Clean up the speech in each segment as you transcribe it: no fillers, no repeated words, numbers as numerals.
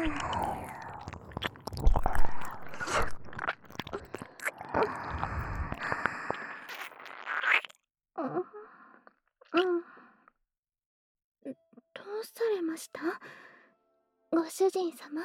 どうされました？ご主人様。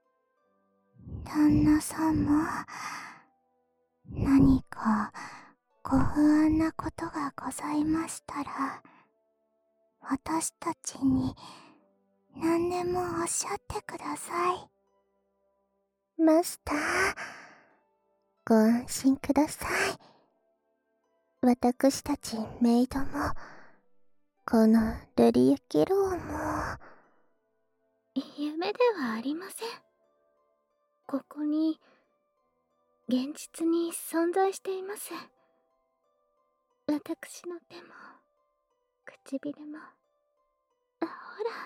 旦那様、何かご不安なことがございましたら、私たちに何でもおっしゃってください。マスター、ご安心ください。私たちメイドも、このルリユキロウも、 夢ではありません。ここに現実に存在しています。私の手も唇も、ほら。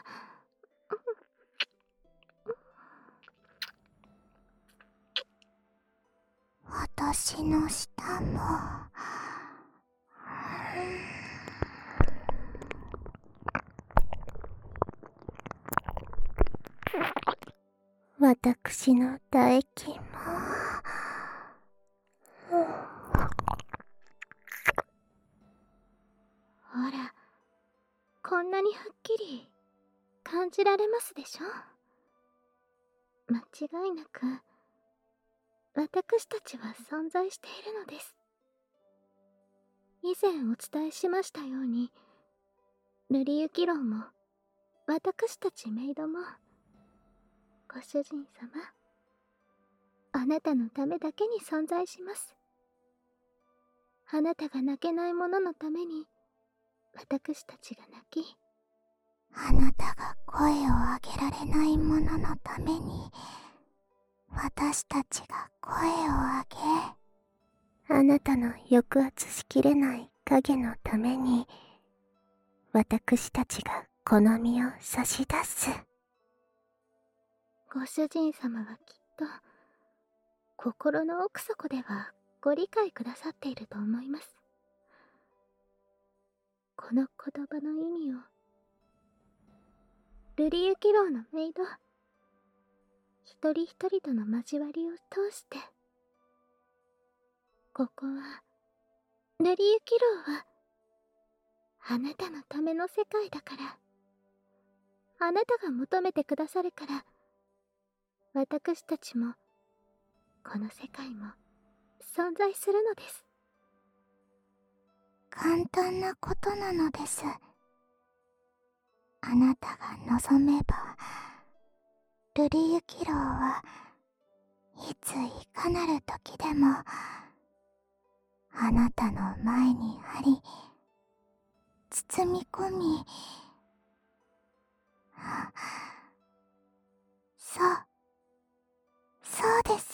私の舌も、私の唾液も、 ほら、こんなにはっきり感じられますでしょ？間違いなく私たちは存在しているのです。以前お伝えしましたように、ルリユキロウも私たちメイドも、ご主人様、あなたのためだけに存在します。あなたが泣けないもののために私たちが泣き、 あなたが声を上げられないもののために、私たちが声を上げ、あなたの抑圧しきれない影のために、私たちが好みを差し出す。 ご主人様はきっと心の奥底ではご理解くださっていると思います。この言葉の意味を、ルリユキロウのメイド一人一人との交わりを通して、ここは、ルリユキロウはあなたのための世界だから、あなたが求めてくださるから、私たちもこの世界も存在するのです。 簡単なことなのです。あなたが望めば、ルリユキロウはいついかなる時でも、あなたの前にあり、包み込み、そう、そうです。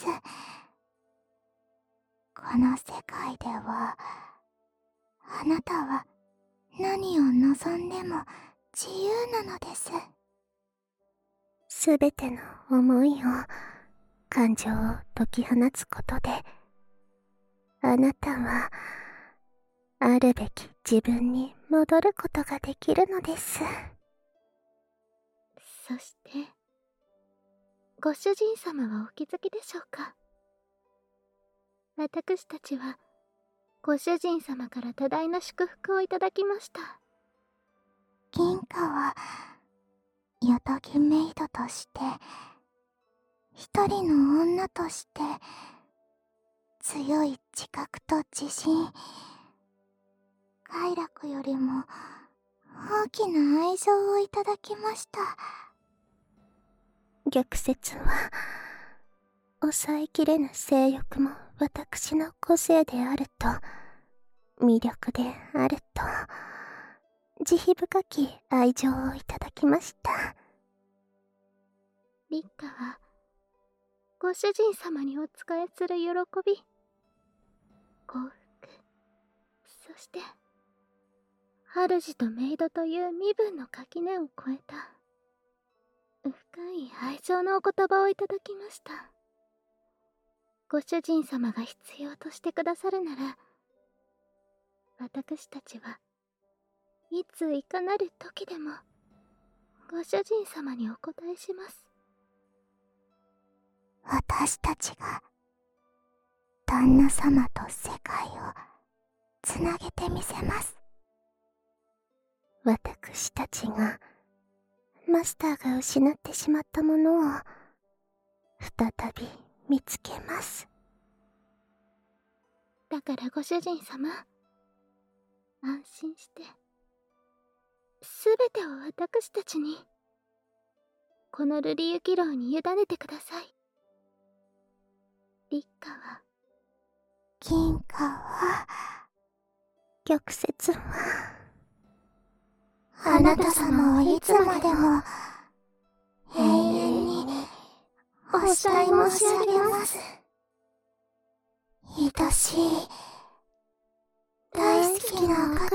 この世界では、あなたは何を望んでも自由なのです。すべての思いを、感情を解き放つことで、あなたは、あるべき自分に戻ることができるのです。 そして、ご主人様はお気づきでしょうか？私たちは、ご主人様から多大な祝福をいただきました。 銀貨は、ヨトギメイドとして、一人の女として、強い自覚と自信、快楽よりも大きな愛情をいただきました。逆説は、抑えきれぬ性欲も私の個性であると、魅力であると、慈悲深き愛情をいただきました。 リッカは、ご主人様にお仕えする喜び、幸福、そして、主とメイドという身分の垣根を越えた、深い愛情のお言葉をいただきました。ご主人様が必要としてくださるなら、私たちはいついかなる時でも、ご主人様にお答えします。 私たちが旦那様と世界をつなげてみせます。私たちがマスターが失ってしまったものを再び見つけます。 だからご主人様、安心してすべてを私たちに、この瑠璃雪楼に委ねてください。立花は、 銀貨は、玉折は、あなた様をいつまでも永遠にお慕い申し上げます。愛しい大好きなお方。